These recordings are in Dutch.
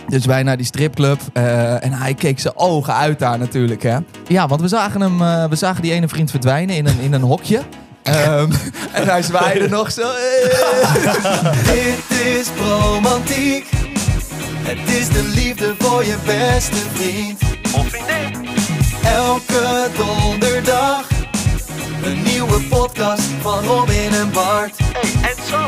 Dus wij naar die stripclub en hij keek zijn ogen uit daar natuurlijk, hè. Ja, want we zagen die ene vriend verdwijnen in een hokje. En hij zwaaide nog zo. Dit is Bromantiek. Het is de liefde voor je beste vriend of vriendin. Elke donderdag een nieuwe podcast van Robin en Bart. En Sam.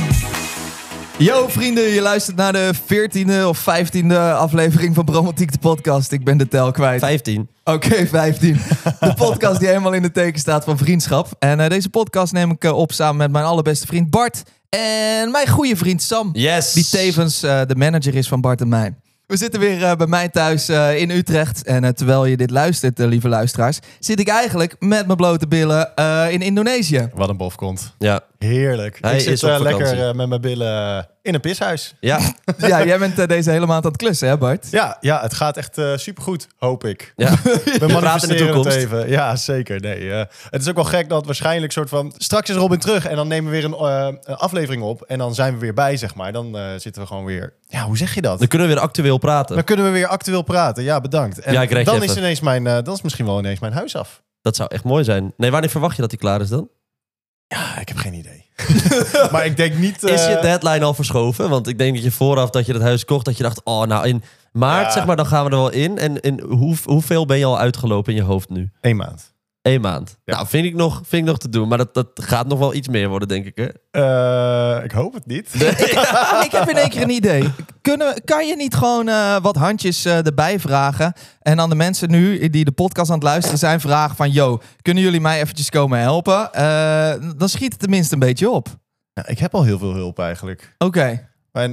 Yo vrienden, je luistert naar de 14e of 15e aflevering van Bromantiek de podcast. Ik ben de tel kwijt. 15. Oké, 15. De podcast die helemaal in het teken staat van vriendschap. En deze podcast neem ik op samen met mijn allerbeste vriend Bart. En mijn goede vriend Sam. Yes. Die tevens de manager is van Bart en mij. We zitten weer bij mij thuis in Utrecht. En terwijl je dit luistert, lieve luisteraars, zit ik eigenlijk met mijn blote billen in Indonesië. Wat een bofkont. Ja. Heerlijk. Hij ik zit is op vakantie. lekker met mijn billen in een pishuis. Ja. Ja, jij bent deze hele maand aan het klussen, hè Bart? Ja, het gaat echt supergoed, hoop ik. Ja. We praten in de manifesteren het toekomst. even. Ja, zeker. Nee, het is ook wel gek dat waarschijnlijk soort van... Straks is Robin terug en dan nemen we weer een aflevering op. En dan zijn we weer bij, zeg maar. Dan zitten we gewoon weer... Ja, hoe zeg je dat? Dan kunnen we weer actueel praten. Dan kunnen we weer actueel praten. Ja, bedankt. En Ja, ik krijg je dan even. is ineens dan is misschien wel ineens mijn huis af. Dat zou echt mooi zijn. Nee, wanneer verwacht je dat hij klaar is dan? Ja, ik heb geen idee. Maar ik denk niet... Is je deadline al verschoven? Want ik denk dat je vooraf dat je het huis kocht, dat je dacht, oh nou in maart Ja. zeg maar, dan gaan we er wel in. En hoeveel ben je al uitgelopen in je hoofd nu? 1 maand. 1 maand. Ja. Nou, vind ik nog te doen. Maar dat gaat nog wel iets meer worden, denk ik. Hè? Ik hoop het niet. Ik heb in één keer een idee. Kan je niet gewoon wat handjes erbij vragen? En dan de mensen nu die de podcast aan het luisteren zijn vragen van... Yo, kunnen jullie mij eventjes komen helpen? Dan schiet het tenminste een beetje op. Ja, ik heb al heel veel hulp eigenlijk. Oké. Maar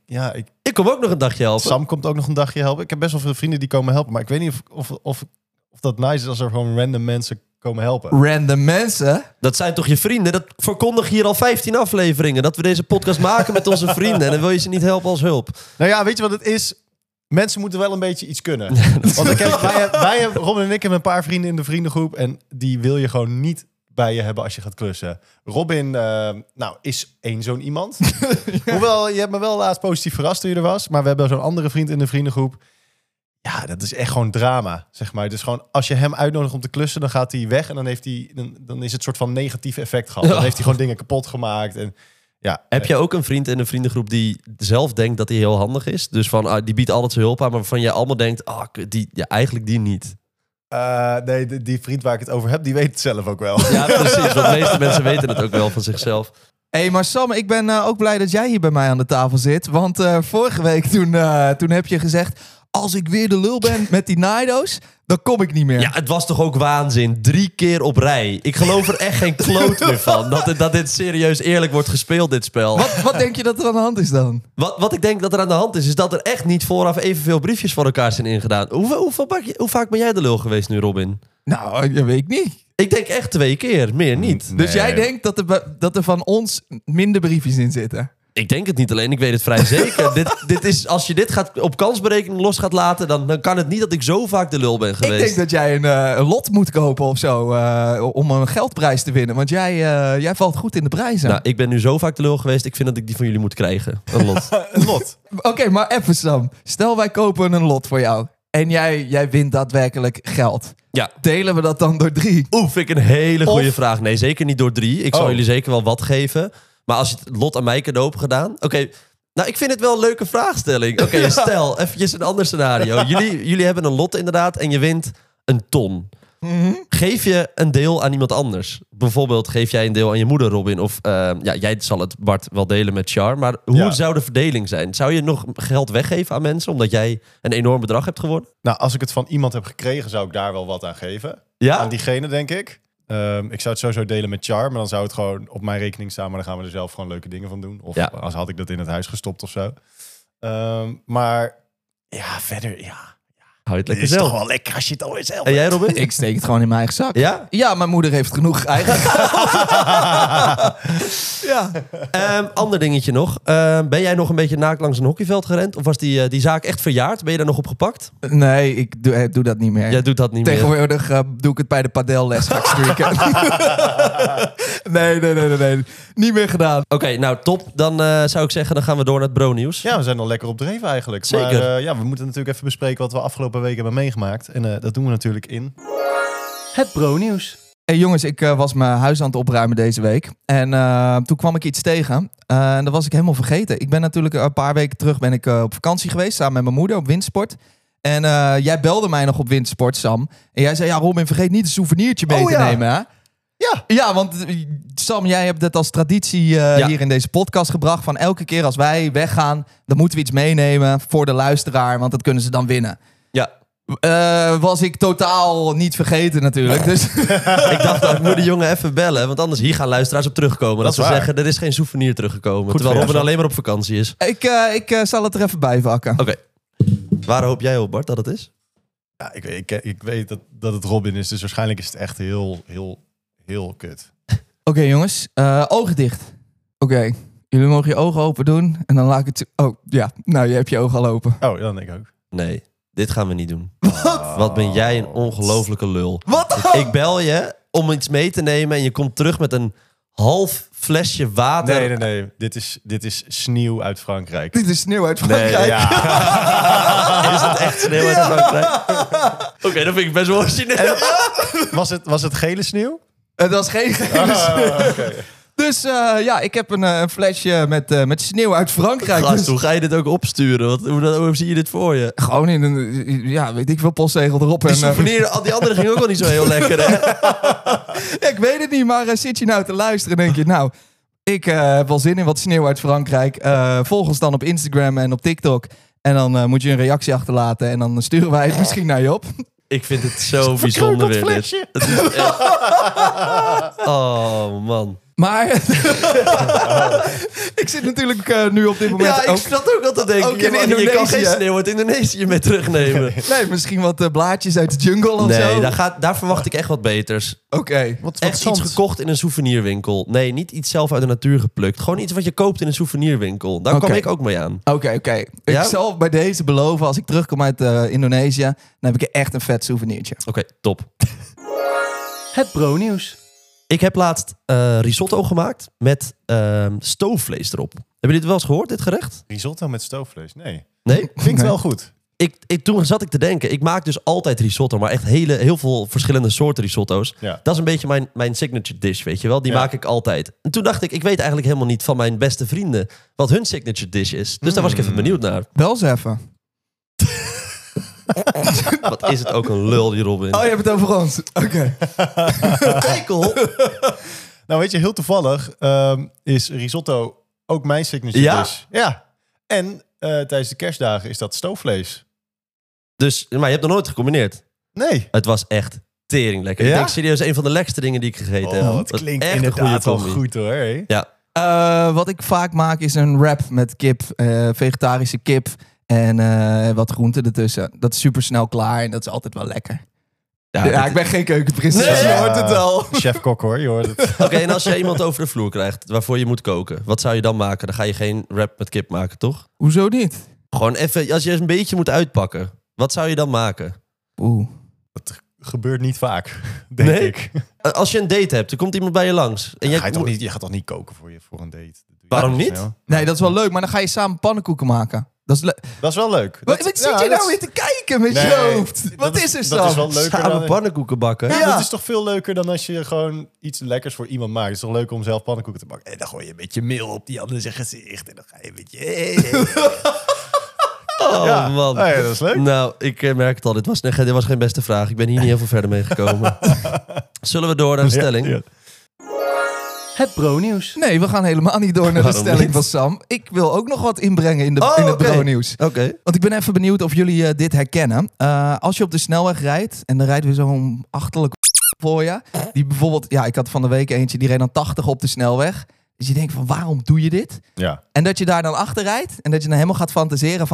Ik kom ook nog een dagje helpen. Sam komt ook nog een dagje helpen. Ik heb best wel veel vrienden die komen helpen. Maar ik weet niet of dat nice is als er gewoon random mensen komen helpen. Random mensen? Dat zijn toch je vrienden? Dat verkondig hier al 15 afleveringen. Dat we deze podcast maken met onze vrienden. En dan wil je ze niet helpen als hulp. Nou ja, weet je wat het is? Mensen moeten wel een beetje iets kunnen. Want wij hebben, Robin en ik hebben een paar vrienden in de vriendengroep. En die wil je gewoon niet bij je hebben als je gaat klussen. Robin is één zo'n iemand. Hoewel, je hebt me wel laatst positief verrast toen je er was. Maar we hebben zo'n andere vriend in de vriendengroep. Ja, dat is echt gewoon drama, zeg maar. Dus gewoon, als je hem uitnodigt om te klussen, dan gaat hij weg. En dan is het soort van negatief effect gehad. Dan heeft hij gewoon dingen kapot gemaakt. En, ja, Heb jij ook een vriend in een vriendengroep die zelf denkt dat hij heel handig is? Dus van, die biedt altijd zijn hulp aan, maar waarvan jij allemaal denkt, eigenlijk die niet. nee, die vriend waar ik het over heb, die weet het zelf ook wel. Ja, precies. Want de meeste mensen weten het ook wel van zichzelf. Hé, maar Sam, ik ben ook blij dat jij hier bij mij aan de tafel zit. Want vorige week toen heb je gezegd... Als ik weer de lul ben met die Nido's, dan kom ik niet meer. Ja, het was toch ook waanzin. 3 keer op rij. Ik geloof er echt geen kloot meer van. Dat dit serieus eerlijk wordt gespeeld, dit spel. Wat denk je dat er aan de hand is dan? Wat ik denk dat er aan de hand is dat er echt niet vooraf evenveel briefjes voor elkaar zijn ingedaan. Hoe vaak ben jij de lul geweest nu, Robin? Nou, dat weet ik niet. Ik denk echt 2 keer, meer niet. Nee. Dus jij denkt dat er van ons minder briefjes in zitten? Ik denk het niet alleen, ik weet het vrij zeker. dit is, als je dit op kansberekening los gaat laten, dan kan het niet dat ik zo vaak de lul ben geweest. Ik denk dat jij een lot moet kopen of zo om een geldprijs te winnen. Want jij valt goed in de prijzen. Nou, ik ben nu zo vaak de lul geweest, ik vind dat ik die van jullie moet krijgen. Een lot. Een lot. Oké, maar even Sam. Stel wij kopen een lot voor jou. En jij wint daadwerkelijk geld. Ja. Delen we dat dan door 3? Vind ik een hele goede Of- vraag. Nee, zeker niet door 3. Ik zal jullie zeker wel wat geven. Maar als je het lot aan mij cadeau hebt gedaan... Oké, nou, ik vind het wel een leuke vraagstelling. Oké, stel, eventjes een ander scenario. Jullie hebben een lot inderdaad en je wint een ton. Geef je een deel aan iemand anders? Bijvoorbeeld, geef jij een deel aan je moeder, Robin? Of jij zal het, Bart, wel delen met Char. Maar hoe zou de verdeling zijn? Zou je nog geld weggeven aan mensen... omdat jij een enorm bedrag hebt gewonnen? Nou, als ik het van iemand heb gekregen, zou ik daar wel wat aan geven. Ja? Aan diegene, denk ik. Ik zou het sowieso delen met Char, maar dan zou het gewoon op mijn rekening staan. Maar dan gaan we er zelf gewoon leuke dingen van doen. Of als had ik dat in het huis gestopt of zo. Maar ja, verder, ja. Hou je het Het lekker is toch zelf. wel lekker als je het alweer zelf En jij, Robin? Ik steek het gewoon in mijn eigen zak. Ja? Ja, mijn moeder heeft genoeg eigen. Ja. Ander dingetje nog. Ben jij nog een beetje naakt langs een hockeyveld gerend? Of was die zaak echt verjaard? Ben je daar nog op gepakt? Nee, ik doe dat niet meer. Jij doet dat niet meer. Tegenwoordig doe ik het bij de padelles. Ga ik streaken. Nee. Niet meer gedaan. Oké, nou top. Dan zou ik zeggen, dan gaan we door naar het bro-nieuws. Ja, we zijn al lekker op dreven eigenlijk. Zeker. Maar we moeten natuurlijk even bespreken wat we afgelopen weken hebben meegemaakt. En dat doen we natuurlijk in het bro-nieuws. Hey jongens, ik was mijn huis aan het opruimen deze week. En toen kwam ik iets tegen. En dat was ik helemaal vergeten. Ik ben natuurlijk een paar weken terug op vakantie geweest. Samen met mijn moeder op windsport. En jij belde mij nog op windsport, Sam. En jij zei, ja Robin, vergeet niet een souvenirtje mee te nemen. Hè? Ja, want Sam, jij hebt het als traditie hier in deze podcast gebracht. Van elke keer als wij weggaan, dan moeten we iets meenemen voor de luisteraar. Want dat kunnen ze dan winnen. Ja. Was ik totaal niet vergeten natuurlijk. Dus Ik dacht, ik moet de jongen even bellen. Want anders hier gaan luisteraars op terugkomen. Dat Dat ze is waar. zeggen, er is geen souvenir teruggekomen. Goed terwijl voor jou, Robin Sam. alleen maar op vakantie is. ik zal het er even bij vakken. Oké. Waar hoop jij op, Bart, dat het is? Ja, ik weet dat het Robin is, dus waarschijnlijk is het echt heel kut. Oké, jongens, ogen dicht. Oké, jullie mogen je ogen open doen. En dan laat ik het... Oh, ja. Nou, je hebt je ogen al open. Oh, dan denk ik ook. Nee, dit gaan we niet doen. Wat ben jij een ongelofelijke lul. Wat? Ik bel je om iets mee te nemen en je komt terug met een half flesje water. Nee. Dit is sneeuw uit Frankrijk. Dit is sneeuw uit Nee, Frankrijk. ja. Is het echt sneeuw uit Frankrijk? Oké, dat vind ik best wel origineel. Was het gele sneeuw? Het was geen gele sneeuw. Dus ik heb een flesje met sneeuw uit Frankrijk. Gast, Dus hoe ga je dit ook opsturen? Hoe zie je dit voor je? gewoon in een, weet ik veel, postzegel erop. Die En, souvenir, al die andere ging ook wel niet zo heel lekker, hè? ja, ik weet het niet, maar zit je nou te luisteren en denk je... Nou, ik heb wel zin in wat sneeuw uit Frankrijk. Volg ons dan op Instagram en op TikTok. En dan moet je een reactie achterlaten. En dan sturen wij het misschien naar je op. Ik vind het zo bijzonder weer, dit. Het is echt... Oh, man. Maar ik zit natuurlijk nu op dit moment Ja, ik ook... zat ook al te denken. ook in Je kan Indonesië. geen sneeuw uit Indonesië mee terugnemen. Nee, misschien wat blaadjes uit de jungle of Nee, zo. daar verwacht ik echt wat beters. Oké. Echt iets gekocht in een souvenirwinkel. Nee, niet iets zelf uit de natuur geplukt. Gewoon iets wat je koopt in een souvenirwinkel. Daar Oké. kwam ik ook mee aan. Oké. Ja? Ik zal bij deze beloven, als ik terugkom uit Indonesië... dan heb ik echt een vet souvenirtje. Oké, top. Het bro-nieuws. Ik heb laatst risotto gemaakt met stoofvlees erop. Hebben jullie dit wel eens gehoord, dit gerecht? Risotto met stoofvlees? Nee. Nee? Klinkt wel goed. Toen zat ik te denken, ik maak dus altijd risotto, maar echt heel veel verschillende soorten risotto's. Ja. Dat is een beetje mijn signature dish, weet je wel? Die Ja. maak ik altijd. En toen dacht ik weet eigenlijk helemaal niet van mijn beste vrienden wat hun signature dish is. Dus daar was ik even benieuwd naar. Wel eens even. Wat is het ook een lul, die Robin. Oh, je hebt het over ons. Oké. Eikel. Nou, weet je, heel toevallig is risotto ook mijn signature Ja? dish. Ja. En tijdens de kerstdagen is dat stoofvlees. Dus, maar je hebt nog nooit gecombineerd. Nee. Het was echt tering lekker. Ja? Ik denk serieus een van de lekkerste dingen die ik gegeten heb. Het klinkt echt een goede inderdaad wel combi. goed hoor. Hey. Ja, Wat ik vaak maak is een wrap met kip. Vegetarische kip. En wat groenten ertussen. Dat is super snel klaar en dat is altijd wel lekker. Ja, ik ben geen keukenprinsesje, Nee. je hoort het wel. Chef-kok hoor, je hoort het. Oké, en als je iemand over de vloer krijgt waarvoor je moet koken, wat zou je dan maken? Dan ga je geen wrap met kip maken, toch? Hoezo niet? Gewoon even, als je een beetje moet uitpakken, wat zou je dan maken? Oeh. Dat gebeurt niet vaak, denk Nee? ik. Als je een date hebt, er komt iemand bij je langs. En Je jij gaat toch niet koken voor een date? Dat doe je Waarom toch niet? snel? Nee, dat is wel leuk, maar dan ga je samen pannenkoeken maken. Dat is Dat is wel leuk. wat zit je nou weer te kijken met je hoofd? Wat is er, Sam? Dat is wel leuker samen dan... pannenkoeken bakken. Ja, Ja. dat is toch veel leuker dan als je gewoon iets lekkers voor iemand maakt. Het is toch leuker om zelf pannenkoeken te bakken. En dan gooi je een beetje meel op die andere zijn gezicht. En dan ga je een beetje... Oh Ja. man. Oh ja, dat is leuk. Nou, ik merk het al. Dit was geen beste vraag. Ik ben hier niet heel veel verder mee gekomen. Zullen we door naar de stelling? Ja. Het bro-nieuws. Nee, we gaan helemaal niet door naar de Waarom stelling niet? van Sam. Ik wil ook nog wat inbrengen in het oké. bro-nieuws. Oké. Want ik ben even benieuwd of jullie dit herkennen. Als je op de snelweg rijdt en dan rijdt weer zo'n achterlijk voor je. Die bijvoorbeeld, ja, ik had van de week eentje, die reed dan 80 op de snelweg. Dus je denkt van, waarom doe je dit? Ja. En dat je daar dan achter rijdt en dat je dan helemaal gaat fantaseren van...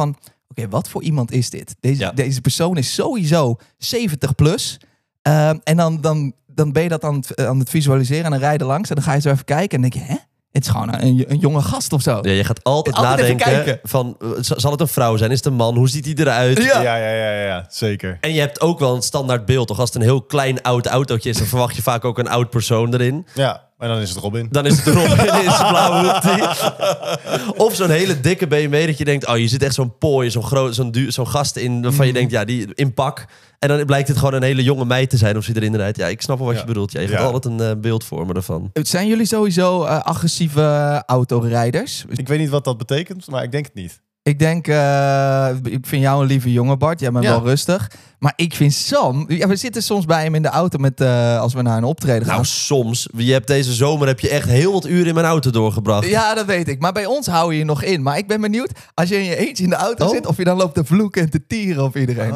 oké, wat voor iemand is dit? Deze persoon is sowieso 70 plus. En dan ben je dat aan het visualiseren en dan rij je langs. En dan ga je zo even kijken en denk je, hè? Het is gewoon een jonge gast of zo. Ja, je gaat altijd nadenken van, zal het een vrouw zijn? Is het een man? Hoe ziet hij eruit? Ja, zeker. En je hebt ook wel een standaard beeld, toch? Als het een heel klein oud autootje is, dan verwacht je vaak ook een oud persoon erin. Ja, en dan is het Robin. Dan is het Robin in zijn blauwe hoodie. Of zo'n hele dikke BMW dat je denkt, oh, je zit echt zo'n pooi, zo'n gast in, waarvan je denkt, ja, die in pak. En dan blijkt het gewoon een hele jonge meid te zijn of ze erin rijdt. Ja, ik snap wel wat je bedoelt. Ja, je gaat altijd een beeld vormen ervan. Zijn jullie sowieso agressieve autorijders? Ik weet niet wat dat betekent, maar ik denk het niet. Ik denk, ik vind jou een lieve jongen, Bart. Jij bent wel rustig. Maar ik vind Sam... Ja, we zitten soms bij hem in de auto als we naar een optreden gaan. Nou, soms. Deze zomer heb je echt heel wat uren in mijn auto doorgebracht. Ja, dat weet ik. Maar bij ons hou je je nog in. Maar ik ben benieuwd, als je in je eentje in de auto zit... of je dan loopt te vloeken en te tieren op iedereen.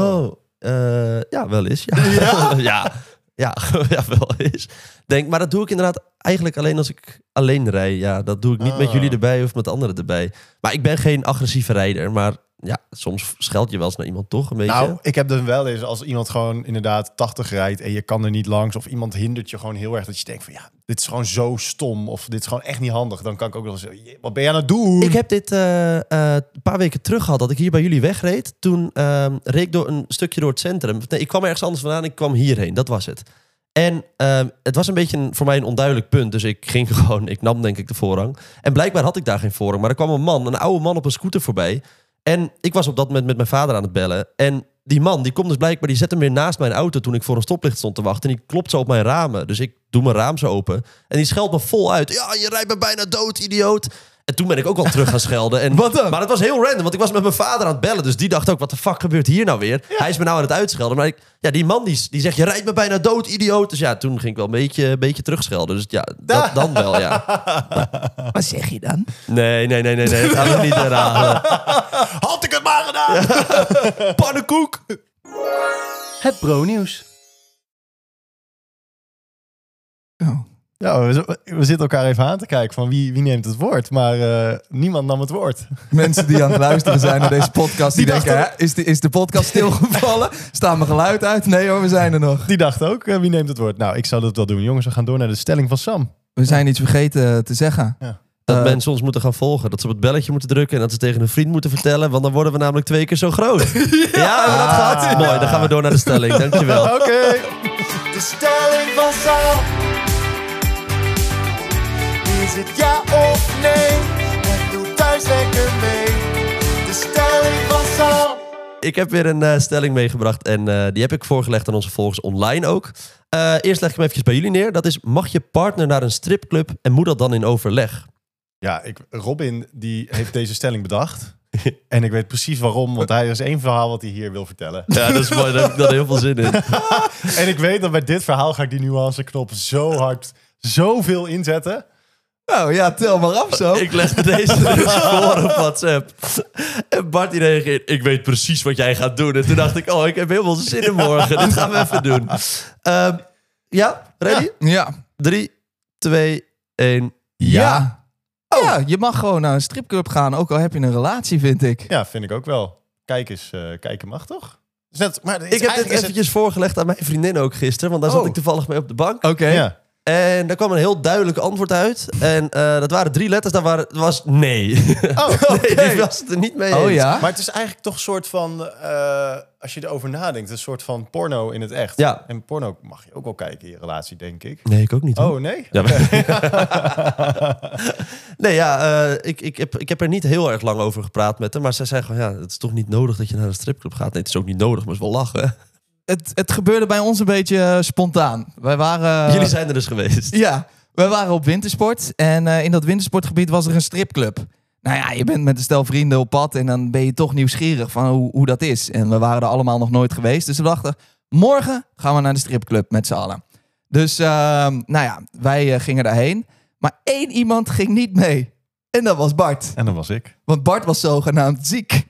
Ja, wel eens. Ja. Ja, wel eens. Maar dat doe ik inderdaad eigenlijk alleen als ik alleen rij. Ja, dat doe ik niet met jullie erbij of met anderen erbij. Maar ik ben geen agressieve rijder. Maar ja, soms scheld je wel eens naar iemand toch een beetje. Nou, ik heb dus wel eens als iemand gewoon inderdaad 80 rijdt en je kan er niet langs. Of iemand hindert je gewoon heel erg. Dat je denkt van ja, dit is gewoon zo stom. Of dit is gewoon echt niet handig. Dan kan ik ook wel zeggen, wat ben je aan het doen? Ik heb dit een paar weken terug gehad dat ik hier bij jullie wegreed. Toen reed ik door een stukje door het centrum. Nee, ik kwam ergens anders vandaan. Ik kwam hierheen. Dat was het. En het was een beetje voor mij een onduidelijk punt. Dus ik nam denk ik de voorrang. En blijkbaar had ik daar geen voorrang. Maar er kwam een oude man op een scooter voorbij. En ik was op dat moment met mijn vader aan het bellen. En die man, die komt dus blijkbaar, die zet hem weer naast mijn auto toen ik voor een stoplicht stond te wachten. En die klopt zo op mijn ramen. Dus ik doe mijn raam zo open. En die scheldt me vol uit. Ja, je rijdt me bijna dood, idioot. En toen ben ik ook al terug gaan schelden. En, wat dan? Maar het was heel random, want ik was met mijn vader aan het bellen. Dus die dacht ook, wat de fuck gebeurt hier nou weer? Ja. Hij is me nou aan het uitschelden. Maar die man die zegt, je rijdt me bijna dood, idioot. Dus ja, toen ging ik wel een beetje terugschelden. Dus ja, dan wel, ja. Wat zeg je dan? Nee, dat gaan we niet herhalen. Had ik het maar gedaan! Pannenkoek! Het bro-nieuws. Oh. Ja, we zitten elkaar even aan te kijken van wie neemt het woord. Maar niemand nam het woord. Mensen die aan het luisteren zijn naar deze podcast, die denken, hè, is de podcast stilgevallen? Staat mijn geluid uit? Nee hoor, we zijn er nog. Die dacht ook, wie neemt het woord? Nou, ik zou dat wel doen. Jongens, we gaan door naar de stelling van Sam. We zijn iets vergeten te zeggen. Ja. Dat mensen ons moeten gaan volgen. Dat ze op het belletje moeten drukken en dat ze tegen een vriend moeten vertellen. Want dan worden we namelijk 2 keer zo groot. Ja, hebben we dat gehad? Mooi, dan gaan we door naar de stelling. Dankjewel. Oké. De stelling van Sam. Is het ja of nee? En doe thuis lekker mee. De stelling van Sam. Ik heb weer een stelling meegebracht en die heb ik voorgelegd aan onze volgers online ook. Eerst leg ik hem eventjes bij jullie neer. Dat is, mag je partner naar een stripclub en moet dat dan in overleg? Ja, Robin die heeft deze stelling bedacht. En ik weet precies waarom, want hij is één verhaal wat hij hier wil vertellen. Ja, dat is mooi. Daar heb ik dan heel veel zin in. En ik weet dat bij dit verhaal ga ik die nuanceknop zo hard, zoveel inzetten. Nou ja, tel maar af zo. Ik leg deze dus voor op WhatsApp. En Bart die reageert, ik weet precies wat jij gaat doen. En toen dacht ik, ik heb helemaal zin in morgen. Dit gaan we even doen. Ja, ready? Ja. 3, 2, 1. Ja. Oh. Ja, je mag gewoon naar een stripclub gaan, ook al heb je een relatie, vind ik. Ja, vind ik ook wel. Kijken mag toch? Maar ik heb dit eventjes voorgelegd aan mijn vriendin ook gisteren. Want daar zat ik toevallig mee op de bank. Oké. Ja. En daar kwam een heel duidelijk antwoord uit. En dat waren 3 letters. Dat was nee. Nee, die was het er niet mee eens. Oh ja? Maar het is eigenlijk toch een soort van, als je erover nadenkt, een soort van porno in het echt. Ja. En porno mag je ook wel kijken in je relatie, denk ik. Nee, ik ook niet. Hoor. Oh, nee? Ja, nee, ja, ik heb er niet heel erg lang over gepraat met hem. Maar zij zei gewoon, het is toch niet nodig dat je naar een stripclub gaat. Nee, het is ook niet nodig, maar het is wel lachen. Het gebeurde bij ons een beetje spontaan. Wij waren... Jullie zijn er dus geweest. Ja, wij waren op wintersport. En in dat wintersportgebied was er een stripclub. Nou ja, je bent met een stel vrienden op pad. En dan ben je toch nieuwsgierig van hoe dat is. En we waren er allemaal nog nooit geweest. Dus we dachten, morgen gaan we naar de stripclub met z'n allen. Dus wij gingen daarheen. Maar 1 iemand ging niet mee. En dat was Bart. En dat was ik. Want Bart was zogenaamd ziek.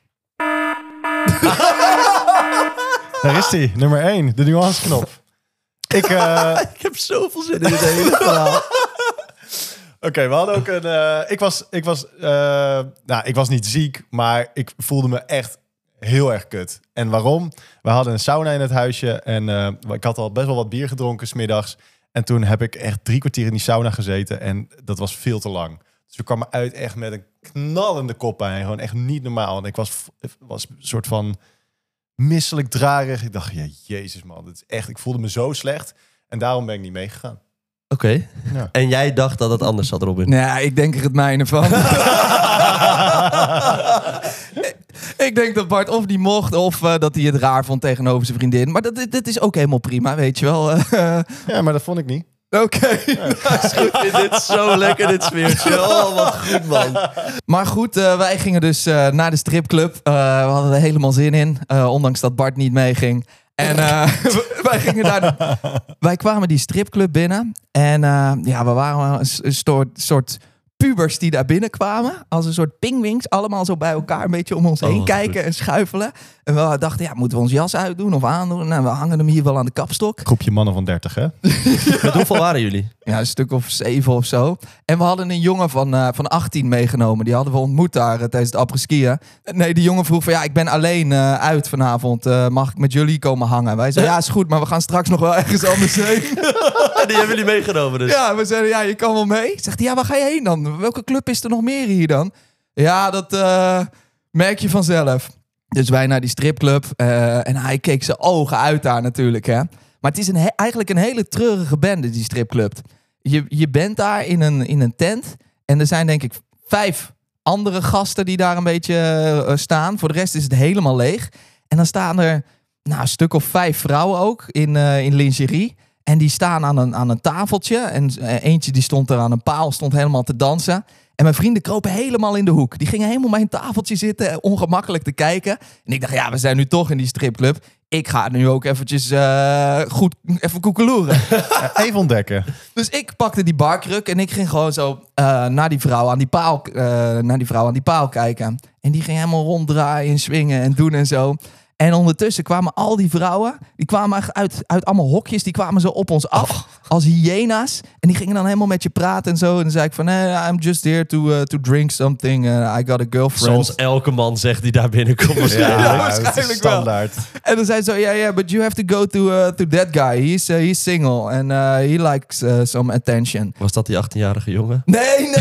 Daar is hij, nummer 1, de nuanceknop. Ik heb zoveel zin in dit hele verhaal. Oké, we hadden ook een... ik was niet ziek, maar ik voelde me echt heel erg kut. En waarom? We hadden een sauna in het huisje en ik had al best wel wat bier gedronken 's middags. En toen heb ik echt 3 kwartier in die sauna gezeten en dat was veel te lang. Dus ik kwam eruit echt met een knallende koppijn. Gewoon echt niet normaal. En ik was een soort van misselijk, drarig. Ik dacht, ja, jezus man, dit is echt... Ik voelde me zo slecht en daarom ben ik niet meegegaan. Oké. Ja. En jij dacht dat het anders zat, Robin? Nee, ik denk er het mijne van. Ik denk dat Bart of die mocht of dat hij het raar vond tegenover zijn vriendin. Maar dat is ook helemaal prima, weet je wel. Ja, maar dat vond ik niet. Oké. Ik vind dit zo lekker, dit sfeertje. Oh, wat goed, man. Maar goed, wij gingen dus naar de stripclub. We hadden er helemaal zin in, ondanks dat Bart niet meeging. En wij kwamen die stripclub binnen. En we waren een soort pubers die daar binnenkwamen. Als een soort pingwings. Allemaal zo bij elkaar een beetje om ons heen kijken goed. En schuifelen. En we dachten, moeten we ons jas uitdoen of aandoen? Nou, we hangen hem hier wel aan de kapstok. Groepje mannen van 30, hè? Met hoeveel waren jullie? Ja, een stuk of 7 of zo. En we hadden een jongen van 18 meegenomen. Die hadden we ontmoet daar tijdens het après-skiën. Nee, die jongen vroeg van, ik ben alleen uit vanavond. Mag ik met jullie komen hangen? Wij zeiden, ja, is goed, maar we gaan straks nog wel ergens anders heen. En die hebben jullie meegenomen dus? Ja, we zeiden, ja, je kan wel mee. Zegt hij, ja, waar ga je heen dan? Welke club is er nog meer hier dan? Ja, dat merk je vanzelf. Dus wij naar die stripclub. En hij keek zijn ogen uit daar natuurlijk, hè. Maar het is eigenlijk een hele treurige bende, die stripclub. Je bent daar in een tent. En er zijn denk ik 5 andere gasten die daar een beetje staan. Voor de rest is het helemaal leeg. En dan staan er een stuk of 5 vrouwen ook in lingerie. En die staan aan een tafeltje. En eentje die stond er aan een paal, stond helemaal te dansen. En mijn vrienden kropen helemaal in de hoek. Die gingen helemaal bij een tafeltje zitten, ongemakkelijk te kijken. En ik dacht, ja, we zijn nu toch in die stripclub. Ik ga nu ook eventjes goed even koekeloeren. Even ontdekken. Dus ik pakte die barkruk en ik ging gewoon zo naar die vrouw aan die paal kijken. En die ging helemaal ronddraaien en swingen en doen en zo. En ondertussen kwamen al die vrouwen, die kwamen uit allemaal hokjes, die kwamen zo op ons af, als hyena's. En die gingen dan helemaal met je praten en zo. En dan zei ik van, I'm just here to drink something, I got a girlfriend. Zoals elke man zegt die daar binnenkomt waarschijnlijk. Ja, waarschijnlijk wel. Standaard. En dan zei ze zo, yeah, but you have to go to that guy. He's single and he likes some attention. Was dat die 18-jarige jongen? Nee.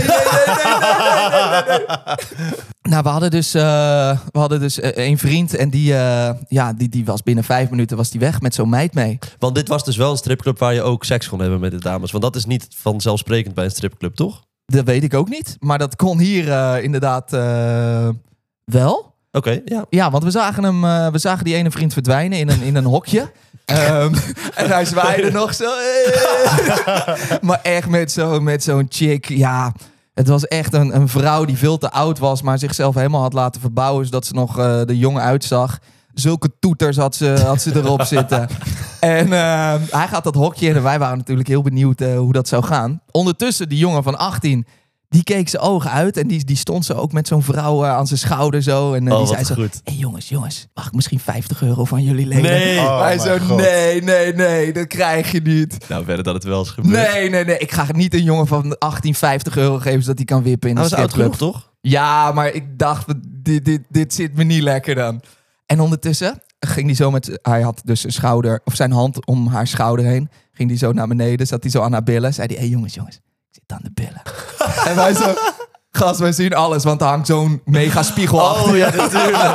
Nou, we hadden dus een vriend en die was binnen 5 minuten was die weg met zo'n meid mee. Want dit was dus wel een stripclub waar je ook seks kon hebben met de dames. Want dat is niet vanzelfsprekend bij een stripclub, toch? Dat weet ik ook niet, maar dat kon hier inderdaad wel. Oké, ja. Ja, want we zagen die ene vriend verdwijnen in een hokje. En hij zwaaide nog zo. Maar echt met zo'n chick, ja. Het was echt een vrouw die veel te oud was, maar zichzelf helemaal had laten verbouwen, zodat ze nog er jong uitzag. Zulke toeters had ze erop zitten. En hij gaat dat hokje in en wij waren natuurlijk heel benieuwd hoe dat zou gaan. Ondertussen, die jongen van 18, die keek zijn ogen uit en die stond zo ook met zo'n vrouw aan zijn schouder zo. En die zei zo, goed. Hey jongens, mag ik misschien €50 van jullie lenen? Nee. Hij Oh zo, mijn God. nee, dat krijg je niet. Nou, verder dat het wel is gebeurd. Nee, ik ga niet een jongen van 18 €50 geven zodat hij kan wippen in de Hij was oud stripclub. genoeg, toch? Ja, maar ik dacht, dit zit me niet lekker dan. En ondertussen ging hij zo hij had dus zijn hand om haar schouder heen. Ging hij zo naar beneden, zat hij zo aan haar billen. Zei hij, hey jongens, ik zit aan de billen. En wij zo, gast, wij zien alles, want er hangt zo'n mega spiegel achter. Oh ja, natuurlijk.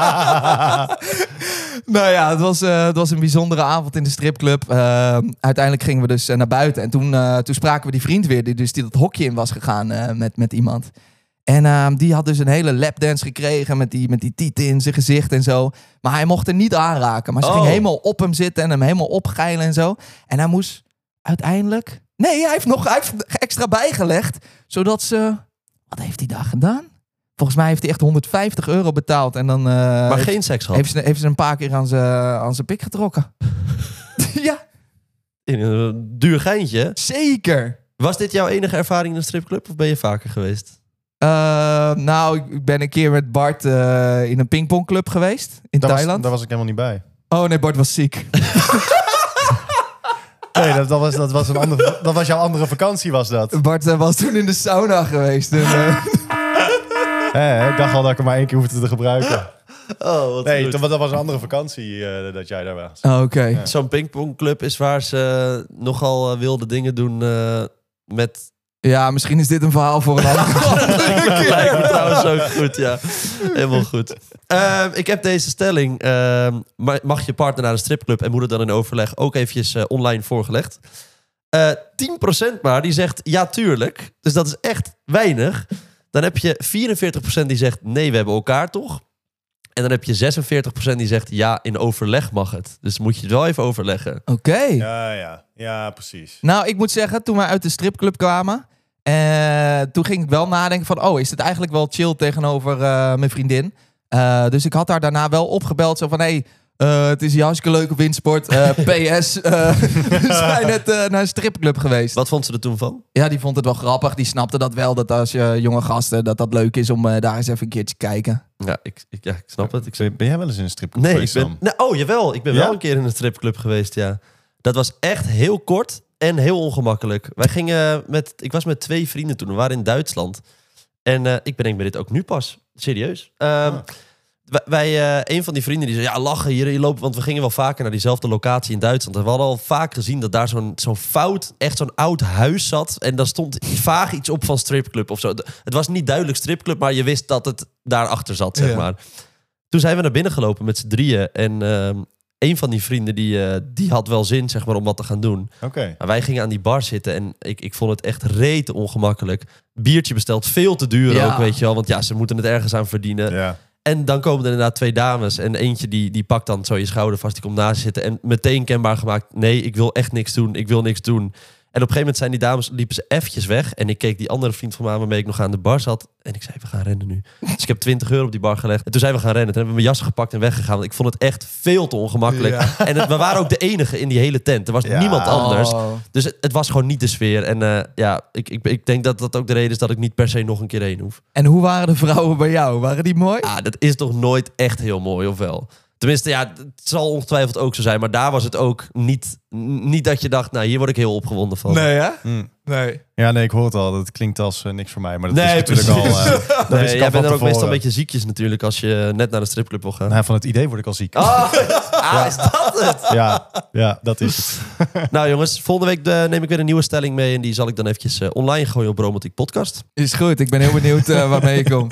Nou ja, het was een bijzondere avond in de stripclub. Uiteindelijk gingen we dus naar buiten. En toen spraken we die vriend weer, die dat hokje in was gegaan met iemand. En die had dus een hele lapdance gekregen met die tieten in zijn gezicht en zo. Maar hij mocht er niet aanraken. Maar ze ging helemaal op hem zitten en hem helemaal opgeilen en zo. En hij moest uiteindelijk... Nee, hij heeft extra bijgelegd. Zodat ze... Wat heeft hij daar gedaan? Volgens mij heeft hij echt €150 betaald. En dan Maar geen seks gehad. heeft ze een paar keer aan zijn pik getrokken. Ja, In een duur geintje. zeker. Was dit jouw enige ervaring in een stripclub of ben je vaker geweest? Nou, ik ben een keer met Bart in een pingpongclub geweest in Thailand. Daar was ik helemaal niet bij. Oh nee, Bart was ziek. Nee, dat was jouw andere vakantie, was dat. Bart was toen in de sauna geweest. En, Ik dacht al dat ik er maar 1 keer hoefde te gebruiken. Oh, wat Nee, goed. dat was een andere vakantie dat jij daar was. Oké. Zo'n pingpongclub is waar ze nogal wilde dingen doen met... Ja, misschien is dit een verhaal voor een andere. Lijkt me trouwens ook goed, ja. Helemaal goed. Ik heb deze stelling. Mag je partner naar een stripclub en moet het dan in overleg ook eventjes online voorgelegd? 10% maar, die zegt ja, tuurlijk. Dus dat is echt weinig. Dan heb je 44% die zegt nee, we hebben elkaar toch? En dan heb je 46% die zegt ja, in overleg mag het. Dus moet je het wel even overleggen. Oké. Ja, precies. Nou, ik moet zeggen, toen wij uit de stripclub kwamen... toen ging ik wel nadenken van... is het eigenlijk wel chill tegenover mijn vriendin? Dus ik had haar daarna wel opgebeld. Zo van, het is een hartstikke leuke windsport. PS, we zijn net naar een stripclub geweest. Wat vond ze er toen van? Ja, die vond het wel grappig. Die snapte dat wel, dat als je jonge gasten... dat leuk is om daar eens even een keertje te kijken. Ja, ik snap het. Ben jij wel eens in een stripclub Nee, geweest dan? jawel. Ik ben wel een keer in een stripclub geweest, ja. Dat was echt heel kort en heel ongemakkelijk. Ik was met 2 vrienden toen. We waren in Duitsland. En ik bedenk me dit ook nu pas. Serieus. Een van die vrienden die zei, ja, lachen hier lopen. Want we gingen wel vaker naar diezelfde locatie in Duitsland. En we hadden al vaak gezien dat daar zo'n fout, echt zo'n oud huis zat. En daar stond vaag iets op van stripclub of zo. Het was niet duidelijk stripclub, maar je wist dat het daarachter zat, zeg maar. Toen zijn we naar binnen gelopen met z'n drieën. En een van die vrienden die had wel zin, zeg maar, om wat te gaan doen. Oké. Maar wij gingen aan die bar zitten en ik vond het echt rete ongemakkelijk. Biertje besteld, veel te duur ook, weet je wel. Want ja, ze moeten het ergens aan verdienen. Ja. En dan komen er inderdaad 2 dames. En eentje die pakt dan zo je schouder vast. Die komt naast je zitten. En meteen kenbaar gemaakt. Nee, ik wil echt niks doen. Ik wil niks doen. En op een gegeven moment zijn die dames, liepen ze eventjes weg. En ik keek die andere vriend van mij waarmee ik nog aan de bar zat. En ik zei, we gaan rennen nu. Dus ik heb €20 op die bar gelegd. En toen zijn we gaan rennen. Toen hebben we mijn jas gepakt en weggegaan. Want ik vond het echt veel te ongemakkelijk. Ja. En we waren ook de enige in die hele tent. Er was niemand anders. Oh. Dus het was gewoon niet de sfeer. En ik denk dat dat ook de reden is dat ik niet per se nog een keer heen hoef. En hoe waren de vrouwen bij jou? Waren die mooi? Ah, dat is toch nooit echt heel mooi, of wel? Tenminste, ja, het zal ongetwijfeld ook zo zijn. Maar daar was het ook niet dat je dacht, nou, hier word ik heel opgewonden van. Nee, hè? Nee. Ja, nee, ik hoor het al. Dat klinkt als niks voor mij. Maar dat is Nee, natuurlijk precies. al... dat wist ik jij al bent er van ook meestal een tevoren. beetje ziekjes natuurlijk als je net naar de stripclub wil gaan. Nou, van het idee word ik al ziek. Is dat het? Ja, dat is het. Nou jongens, volgende week neem ik weer een nieuwe stelling mee. En die zal ik dan eventjes online gooien op Romantiek Podcast. Is goed, ik ben heel benieuwd waarmee je komt.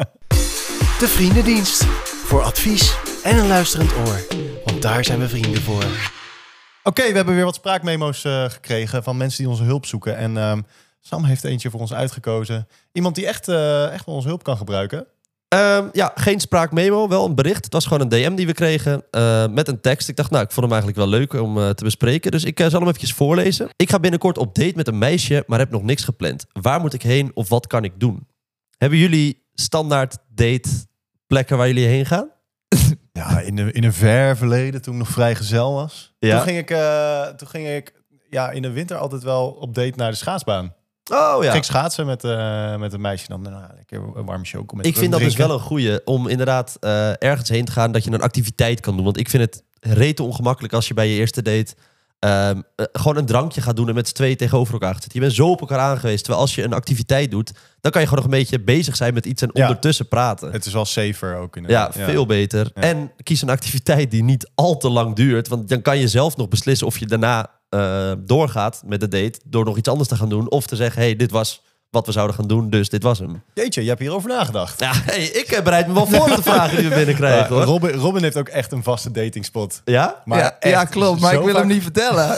De Vriendendienst. Voor advies en een luisterend oor. Want daar zijn we vrienden voor. Oké, we hebben weer wat spraakmemo's gekregen van mensen die onze hulp zoeken. En Sam heeft eentje voor ons uitgekozen. Iemand die echt wel onze hulp kan gebruiken. Geen spraakmemo, wel een bericht. Het was gewoon een DM die we kregen met een tekst. Ik dacht, nou, ik vond hem eigenlijk wel leuk om te bespreken. Dus ik zal hem eventjes voorlezen. Ik ga binnenkort op date met een meisje, maar heb nog niks gepland. Waar moet ik heen of wat kan ik doen? Hebben jullie standaard date plekken waar jullie heen gaan? Ja, in een ver verleden, toen ik nog vrijgezel was. Ja. Toen ging ik in de winter altijd wel op date naar de schaatsbaan. Oh ja. Ging ik schaatsen met een meisje. Dan lekker een warme choco met Ik vind dat dus drinken. wel een goeie om inderdaad ergens heen te gaan dat je een activiteit kan doen. Want ik vind het rete ongemakkelijk als je bij je eerste date gewoon een drankje gaat doen en met z'n tweeën tegenover elkaar gaat zitten. Je bent zo op elkaar aangewezen. Terwijl als je een activiteit doet, dan kan je gewoon nog een beetje bezig zijn met iets en ondertussen praten. Het is wel safer ook inderdaad. Ja, veel beter. Ja. En kies een activiteit die niet al te lang duurt. Want dan kan je zelf nog beslissen of je daarna doorgaat met de date door nog iets anders te gaan doen. Of te zeggen, hey, dit was wat we zouden gaan doen, dus dit was hem. Jeetje, je hebt hierover nagedacht. Ja, hey, ik bereid me wel voor op de vragen die we binnenkrijgen, hoor. Robin heeft ook echt een vaste datingspot. Ja? Maar Ja, echt klopt, maar zo ik wil vaak- hem niet vertellen.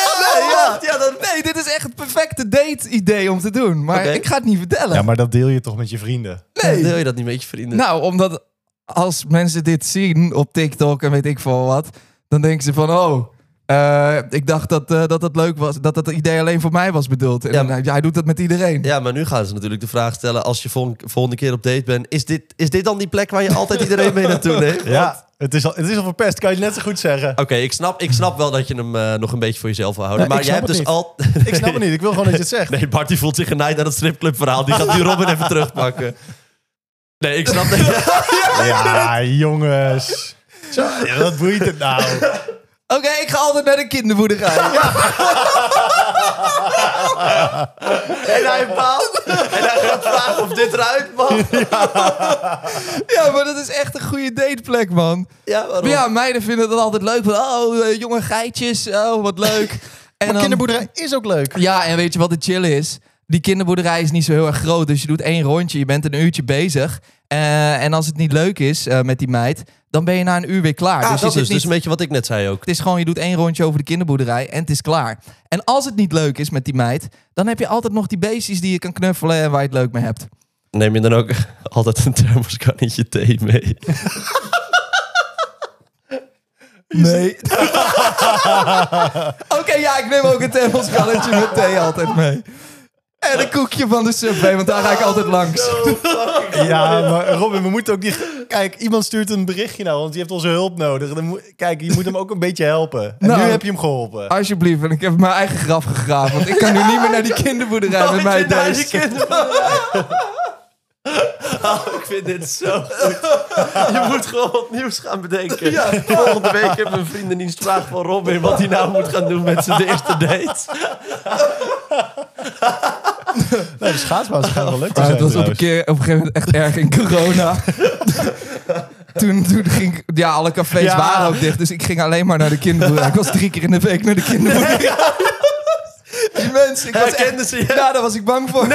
Nee, dit is echt het perfecte date-idee om te doen. Maar Oké. ik ga het niet vertellen. Ja, maar dat deel je toch met je vrienden? Nee. Deel je dat niet met je vrienden? Nou, omdat als mensen dit zien op TikTok en weet ik veel wat, dan denken ze van, ik dacht dat het leuk was, dat het idee alleen voor mij was bedoeld. En Ja, dan, hij doet dat met iedereen. Ja, maar nu gaan ze natuurlijk de vraag stellen, als je volgende keer op date bent, is dit dan die plek waar je altijd iedereen mee naartoe neemt? Ja, het is al verpest, kan je net zo goed zeggen. Oké, ik snap wel dat je hem nog een beetje voor jezelf wil houden. Nee, maar ik jij snap hebt dus het al... Ik snap het niet, ik wil gewoon dat je het zegt. Nee, Bart die voelt zich genaaid aan het stripclubverhaal. Die gaat nu Robin even terugpakken. Nee, ik snap dat. Ja, jongens. Zo, ja, wat boeit het nou? Oké, ik ga altijd naar de kinderboerderij. En hij baalt. En hij gaat vragen of dit eruit mag. Ja, maar dat is echt een goede dateplek, man. Ja, waarom? Maar ja, meiden vinden dat altijd leuk. Van, jonge geitjes, wat leuk. En Maar kinderboerderij is ook leuk. Ja, en weet je wat de chill is? Die kinderboerderij is niet zo heel erg groot. Dus je doet 1 rondje, je bent een uurtje bezig. En als het niet leuk is met die meid, dan ben je na een uur weer klaar. Dus je dat zit is dus een beetje wat ik net zei ook. Het is gewoon, je doet 1 rondje over de kinderboerderij en het is klaar. En als het niet leuk is met die meid, dan heb je altijd nog die beestjes die je kan knuffelen en waar je het leuk mee hebt. Neem je dan ook altijd een thermoskannetje thee mee? Nee. Oké, ja, ik neem ook een thermoskannetje met thee altijd mee. En een koekje van de Subway, want daar ga ik altijd langs. Ja, maar Robin, we moeten ook niet... Kijk, iemand stuurt een berichtje nou, want die heeft onze hulp nodig. Kijk, je moet hem ook een beetje helpen. En Nou, nu heb je hem geholpen. Alsjeblieft, en ik heb mijn eigen graf gegraven. Want ik kan nu niet meer naar die kinderboerderij met mij thuis. Ik vind dit zo goed. Je moet gewoon wat nieuws gaan bedenken. Volgende week hebben we een vriendendienst vraag van Robin wat hij nou moet gaan doen met zijn eerste date. Nee, de schaatsbaan gaat wel leuk te Maar zijn. het was op een gegeven moment echt erg in corona. Toen ging ik... Ja, alle cafés Ja. waren ook dicht. Dus ik ging alleen maar naar de kinderboerderij. Ik was 3 keer in de week naar de kinderboerderij. Die mensen... Ik was Herkenden ze je? Ja, daar was ik bang voor.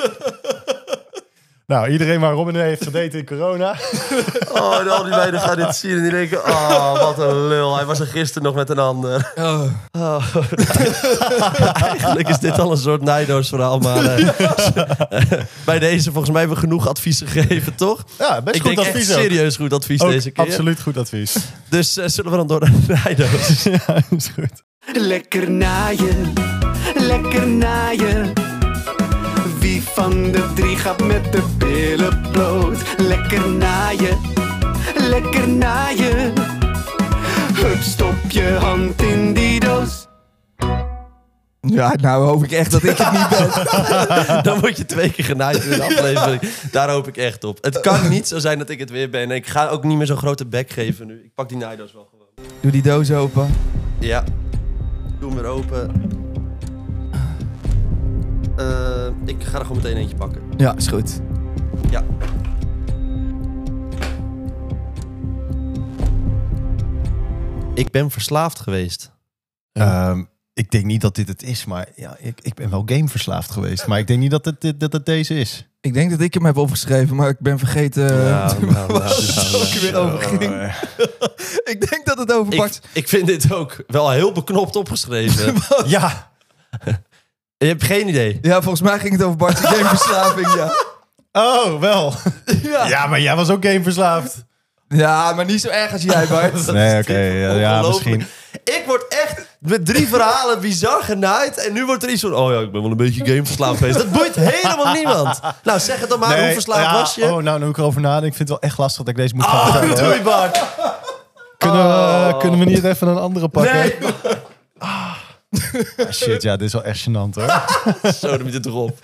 Nou, iedereen waar Robin heeft gedate in corona. Oh, en al die meiden gaan dit zien en die denken... Oh, wat een lul. Hij was er gisteren nog met een ander. Oh. Eigenlijk is dit al een soort Nido's verhaal. Maar bij deze, volgens mij hebben we genoeg advies gegeven, toch? Ja, best Ik goed denk advies echt ook. serieus goed advies Ook deze keer. absoluut goed advies. Dus zullen we dan door naar Nido's? Ja, is goed. Lekker naaien, lekker naaien. Wie van de 3 gaat met de billen bloot? Lekker naaien, lekker naaien. Hup, stop je hand in die doos. Ja, nou hoop ik echt dat ik het niet ben. Dan word je 2 keer genaaid in een aflevering. Daar hoop ik echt op. Het kan niet zo zijn dat ik het weer ben. Ik ga ook niet meer zo'n grote bek geven nu. Ik pak die Nido's wel gewoon. Doe die doos open. Ja. Doe hem weer open. Ik ga er gewoon meteen eentje pakken. Ja, is goed. Ja. Ik ben verslaafd geweest. Ik denk niet dat dit het is, maar ja, ik ben wel gameverslaafd geweest. Maar ik denk niet dat het deze is. Ik denk dat ik hem heb opgeschreven, maar ik ben vergeten waar het ook weer over ging. Ik denk dat het over Bart... Ik vind dit ook wel heel beknopt opgeschreven. Ja. Je hebt geen idee. Ja, volgens mij ging het over Bart's gameverslaving, ja. Oh, wel. Ja. Ja, maar jij was ook gameverslaafd. Ja, maar niet zo erg als jij, Bart. Nee, oké. Ja, Ongelooflijk. misschien. Ik word echt met 3 verhalen bizar genaaid. En nu wordt er iets van... Oh ja, ik ben wel een beetje gameverslaafd geweest. Dat boeit helemaal niemand. Nou, zeg het dan maar. Hoe verslaafd was je? Oh, nou, nu ik erover nadenk, ik vind het wel echt lastig dat ik deze moet gaan vertellen. Doei, Bart. Kunnen we niet even een andere pakken? Nee. Ah, shit, ja, dit is wel echt gênant, hoor. Zo, dan moet je het erop.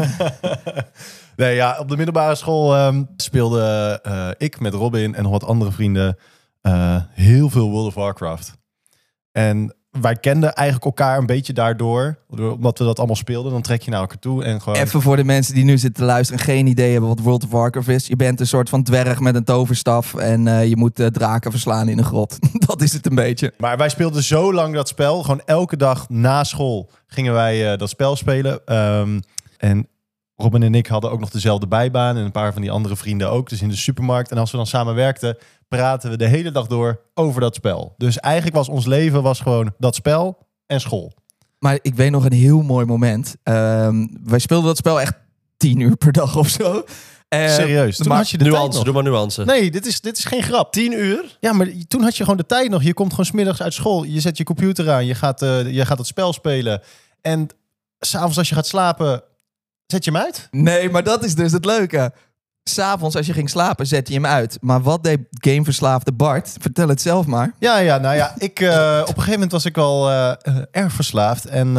Nee, ja, op de middelbare school speelde ik met Robin en nog wat andere vrienden heel veel World of Warcraft. En wij kenden eigenlijk elkaar een beetje daardoor. Omdat we dat allemaal speelden. Dan trek je naar elkaar toe en gewoon... Even voor de mensen die nu zitten te luisteren en geen idee hebben wat World of Warcraft is. Je bent een soort van dwerg met een toverstaf en je moet draken verslaan in een grot. Dat is het een beetje. Maar wij speelden zo lang dat spel. Gewoon elke dag na school gingen wij dat spel spelen. En Robin en ik hadden ook nog dezelfde bijbaan. En een paar van die andere vrienden ook. Dus in de supermarkt. En als we dan samen werkten, praten we de hele dag door over dat spel. Dus eigenlijk was ons leven gewoon dat spel en school. Maar ik weet nog een heel mooi moment. Wij speelden dat spel echt 10 uur per dag of zo. Serieus, toen maar had je de tijd Nuance, nog. doe maar nuance. Nee, dit is geen grap. 10 uur? Ja, maar toen had je gewoon de tijd nog. Je komt gewoon 's middags uit school. Je zet je computer aan. Je gaat het spel spelen. En 's avonds als je gaat slapen, zet je hem uit. Nee, maar dat is dus het leuke. 'S'avonds als je ging slapen, zette je hem uit. Maar wat deed gameverslaafde Bart? Vertel het zelf maar. Ja, nou ja, op een gegeven moment was ik wel erg verslaafd. En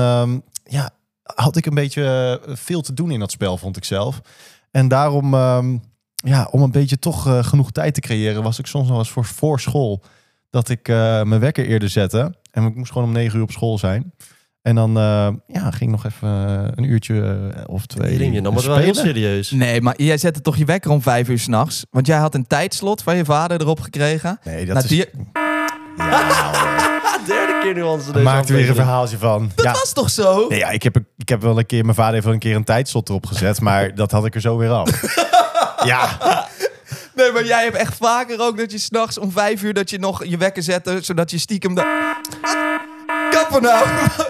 had ik een beetje veel te doen in dat spel, vond ik zelf. En daarom, om een beetje toch genoeg tijd te creëren, was ik soms nog eens voor school. dat ik mijn wekker eerder zette. En ik moest gewoon om 9 uur op school zijn. En dan ging ik nog even een uurtje of 2 Je nam het wel heel serieus. Nee, maar jij zette toch je wekker om 5 uur 's nachts? Want jij had een tijdslot van je vader erop gekregen. Nee, dat Nou, is... die- Derde keer nu onze Daar maakt er weer een verhaaltje van. Dat was toch zo? Nee, ja, ik heb wel een keer... Mijn vader heeft wel een keer een tijdslot erop gezet. Maar dat had ik er zo weer af. Ja. Nee, maar jij hebt echt vaker ook dat je 's nachts om 5 uur... dat je nog je wekker zette, zodat je stiekem... Kappen nou!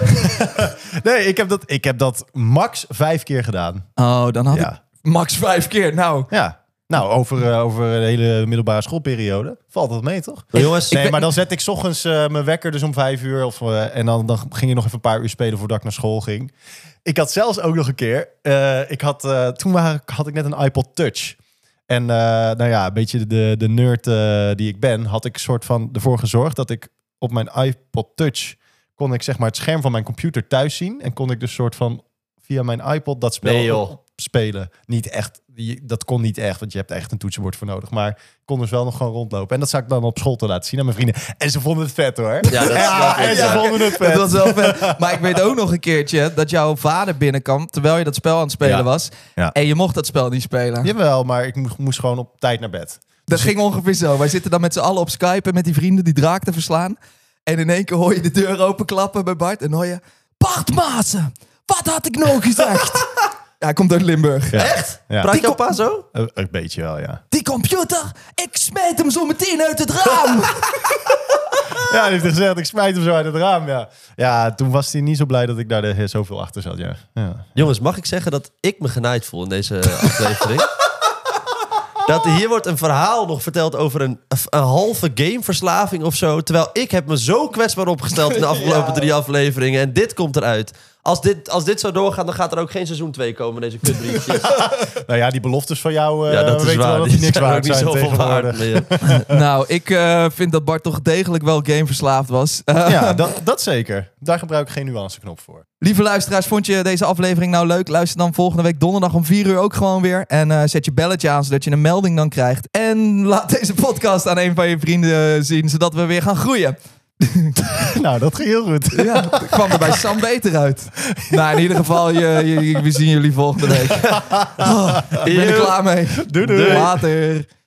Nee, ik heb dat max 5 keer gedaan. Oh, dan had Ja. ik max 5 keer. Nou, Ja. Nou, over de hele middelbare schoolperiode valt dat mee, toch? Jongens, Nee, maar dan zet ik 's ochtends mijn wekker dus om 5 uur. En dan ging je nog even een paar uur spelen voordat ik naar school ging. Ik had zelfs ook nog een keer... toen had ik net een iPod Touch. En een beetje de nerd die ik ben... had ik soort van ervoor gezorgd dat ik op mijn iPod Touch... kon ik zeg maar het scherm van mijn computer thuis zien. En kon ik dus soort van via mijn iPod dat spel spelen. Niet echt. Dat kon niet echt, want je hebt echt een toetsenbord voor nodig. Maar ik kon dus wel nog gewoon rondlopen. En dat zou ik dan op school te laten zien aan mijn vrienden. En ze vonden het vet, hoor. Ja, dat snap ik, en ze ja. vonden het vet. dat was wel vet. Maar ik weet ook nog een keertje dat jouw vader binnenkwam... terwijl je dat spel aan het spelen Ja. was. Ja. En je mocht dat spel niet spelen. Jawel, maar ik moest gewoon op tijd naar bed. Dat ging ongeveer zo. Wij zitten dan met z'n allen op Skype met die vrienden die draak te verslaan. En in één keer hoor je de deur openklappen bij Bart. En hoor je... Bart Maassen, wat had ik nou gezegd? Ja, hij komt uit Limburg. Ja. Echt? Ja. Praat jouw pa zo? Een beetje wel, ja. Die computer, ik smijt hem zo meteen uit het raam. Ja, hij heeft gezegd, ik smijt hem zo uit het raam, ja. Ja, toen was hij niet zo blij dat ik daar zoveel achter zat, ja. Jongens, mag ik zeggen dat ik me genaaid voel in deze aflevering? Dat hier wordt een verhaal nog verteld over een halve gameverslaving of zo. Terwijl ik heb me zo kwetsbaar opgesteld in de afgelopen 3 afleveringen. En dit komt eruit. Als dit zo doorgaat, dan gaat er ook geen seizoen 2 komen, deze kutbriefjes. Nou ja, die beloftes van jou, Ja, dat is weten wel waar. dat die niks zijn ook waard niet zijn zoveel waard tegenwoordig. meer. Nou, ik vind dat Bart toch degelijk wel gameverslaafd was. Ja, dat zeker. Daar gebruik ik geen nuanceknop voor. Lieve luisteraars, vond je deze aflevering nou leuk? Luister dan volgende week donderdag om 4 uur ook gewoon weer. En zet je belletje aan, zodat je een melding dan krijgt. En laat deze podcast aan een van je vrienden zien, zodat we weer gaan groeien. Nou, dat ging heel goed. Ja, dat kwam er bij Sam beter uit. Nou, in ieder geval, we zien jullie volgende week. Ik ben er klaar mee. Doei. Later.